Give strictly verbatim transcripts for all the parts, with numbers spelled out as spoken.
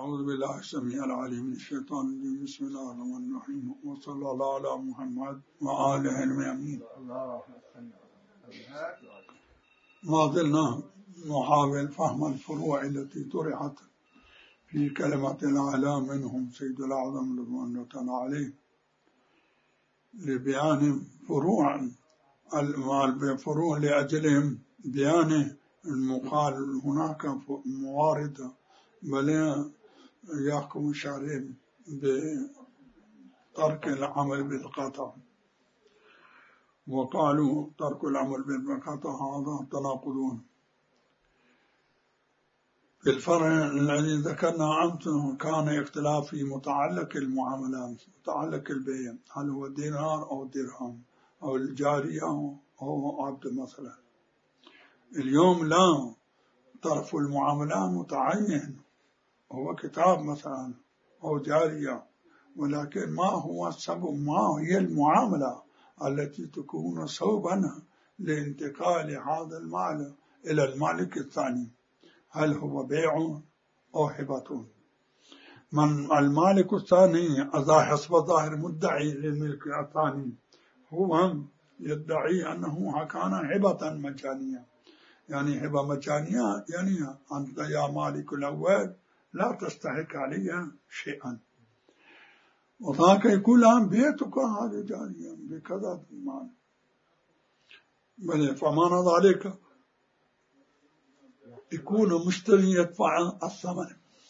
أعوذ بالله السميع العليم من الشيطان الرجيم. بسم الله الرحمن الرحيم، وصلى الله على محمد وآله الميامين. ما زلنا نحاول فهم الفروع التي طرحت في كلمة الأعلام منهم سيد الأعظم رضوان الله تعالى عليه لبيان فروع الفروع لأجلهم بيان المقال هناك موارد بل يحكم الشارعين بترك العمل بالقطع، وقالوا ترك العمل بالقطع هذا تناقضون. في الفرع الذي ذكرنا أمس كان اختلاف في متعلق المعاملات، متعلق البيع، هل هو دينار أو درهم أو الجارية أو عبد مثلا. اليوم لا، طرف المعاملات متعين، هو كتاب مثلا أو جارية، ولكن ما هو السبب، ما هي المعاملة التي تكون سببا لانتقال هذا المال إلى المالك الثاني؟ هل هو بيع أو هبة؟ من المالك الثاني حسب ظاهر مدعي للملك الثاني هو يدعي أنه كان هبة مجانية، يعني هبة مجانية يعني أنت يا مالك الأول لا تستحق علي شيئا، وذاك يقول لهم بيتك هذا جاريا بكذا مال، بل فمعنى ذلك يكون مشتري يدفع الثمن.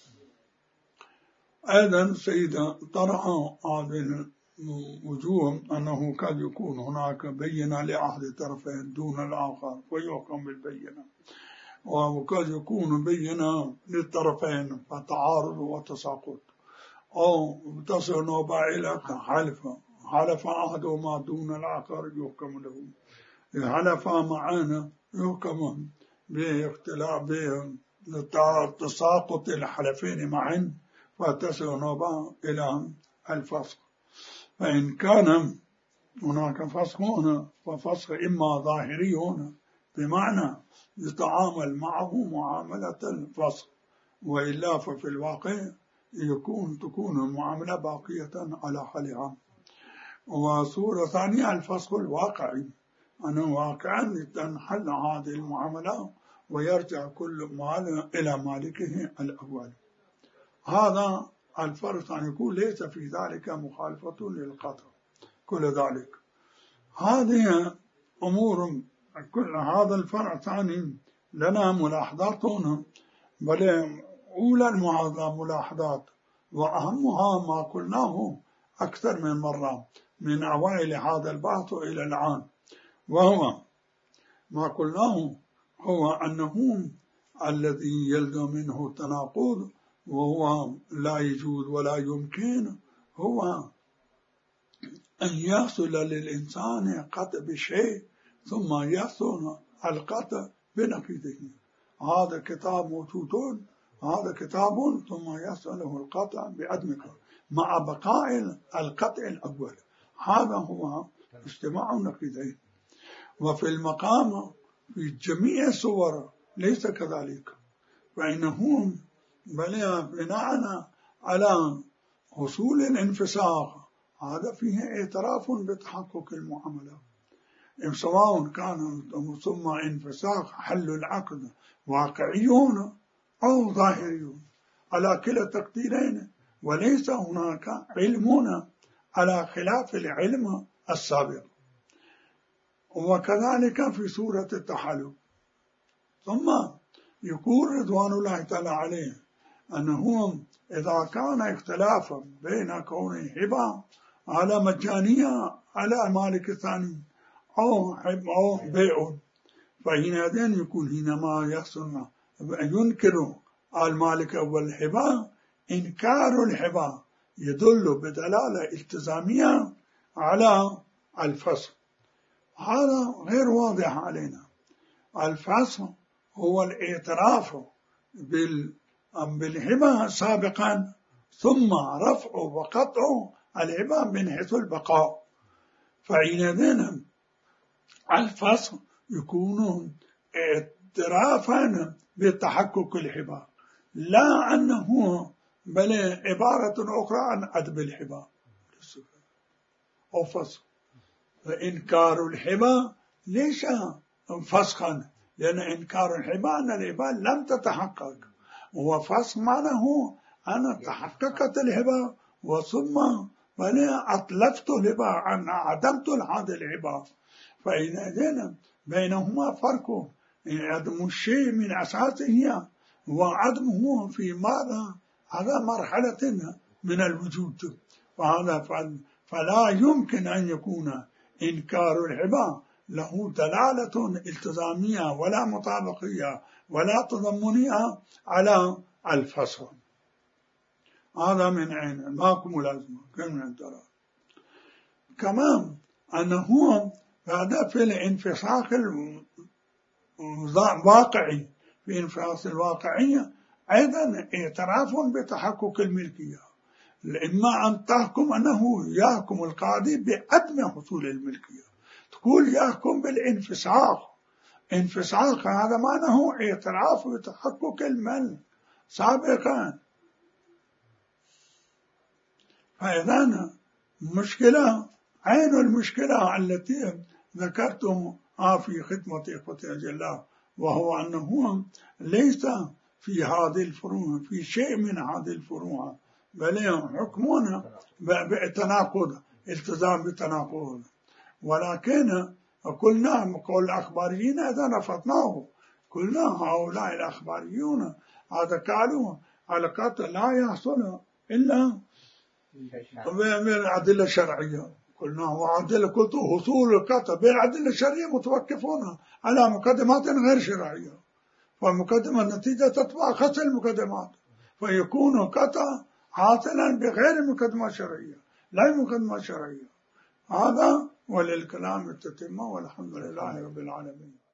أيضا سيدة طرح هذه الوجوه أنه قد يكون هناك بينة لأحد الطرفين دون الآخر ويحكم بالبينة، وقد يكون بينة للطرفين فتعارض وتساقط، أو تصل نوبة إلى حلف، حلف أحدهما دون الآخر يحكم له، حلف معانا يحكم باختلاف بتساقط الحلفين معا فتصل نوبة إلى الفسخ. فإن كان هناك فسخ هنا ففسخ إما ظاهري هنا بمعنى يتعامل معه معاملة الفسخ، وإلا ففي الواقع يكون تكون المعاملة باقية على حالها. وصورة ثانية الفسخ الواقعي، أنه واقعا تنحل هذه المعاملة ويرجع كل مال إلى مالكه الأول. هذا الفرق أن يكون ليس في ذلك مخالفة للقطع. كل ذلك هذه أمور، كل هذا الفرع الثاني لنا ملاحظات هنا، بل أولى الملاحظات وأهمها ما قلناه أكثر من مرة من أوائل هذا البحث إلى الآن، وهو ما قلناه هو أنه الذي يلزم منه التناقض وهو لا يجوز ولا يمكن هو أن يحصل للإنسان قطع بشيء ثم يحصل القطع بنقيضه. هذا كتاب موجود، هذا كتاب ثم يحصل له القطع بعدمه مع بقاء القطع الأول. هذا هو اجتماع النقيضين. وفي المقام في جميع الصور ليس كذلك، فإنهم بل بناء على حصول الانفساخ هذا فيه اعتراف بتحقق المعاملة، سواء كان ثم انفساخ حل العقد واقعيون أو ظاهريون على كلا التقديرين، وليس هناك علمنا على خلاف العلم السابق. وكذلك في سورة التحالف. ثم يقول رضوان الله تعالى عليه أنه إذا كان اختلافا بين كون هبة على مجانية على مالك الثاني أو أو بيع، فحينئذ يكون حينما يحصل ينكر المالك والهبة إنكار الهبة يدل بدلالة التزامية على الفسخ. هذا غير واضح علينا. الفسخ هو الاعتراف بالهبة سابقا ثم رفع وقطع الهبة من حيث البقاء، فحينئذ الفسخ يكون اعترافا بتحقق الهبة، لا أنه بل عبارة أخرى عن عدم الحبا أو فسخ. فإنكار الحبا ليس فسخا، لأن إنكار الحبا أن الحبا لم تتحقق، وفسخ معناه أنا تحققت الهبة وثم بل أطلقت الهبة، أنا عدمت هذه الهبة. فإذا بينهما فرق، عدم الشيء من أساسه وعدمه في ماذا على مرحلة من الوجود. وهذا فلا يمكن أن يكون إنكار الهبة له دلالة التزامية ولا مطابقية ولا تضمنية على الفسخ. هذا من عين ماكم لازمة كم من ترى. كمان أنه بعد في الانفساخ الواقعي، في انفساخ الواقعية أيضا اعتراف بتحقق الملكية. إما أن تحكم أنه يحكم القاضي بعدم حصول الملكية، تقول يحكم بالانفساخ. انفساخ هذا معناه اعتراف بتحقق الملك سابقا. فإذا مشكلة عين المشكلة التي ذكرتم في خدمة إخوتي أجلاء، وهو أنه ليس في هذه الفروع في شيء من هذه الفروع بل حكمون بتناقض، التزام بتناقض. ولكن قلنا قول الأخباريين إذا رفضناه، قلنا هؤلاء الأخباريون هذا قالوا على قتل لا يحصل إلا من الأدلة الشرعية. قلنا وعدل قلت حصول القطع بالأدلة الشرعية متوقفون على مقدمات غير شرعية، فالمقدمة النتيجة تتبع خص المقدمات، فيكون القطع حاصلا بغير مقدمة شرعية لا مقدمة شرعية. هذا وللكلام التتمة، والحمد لله رب العالمين.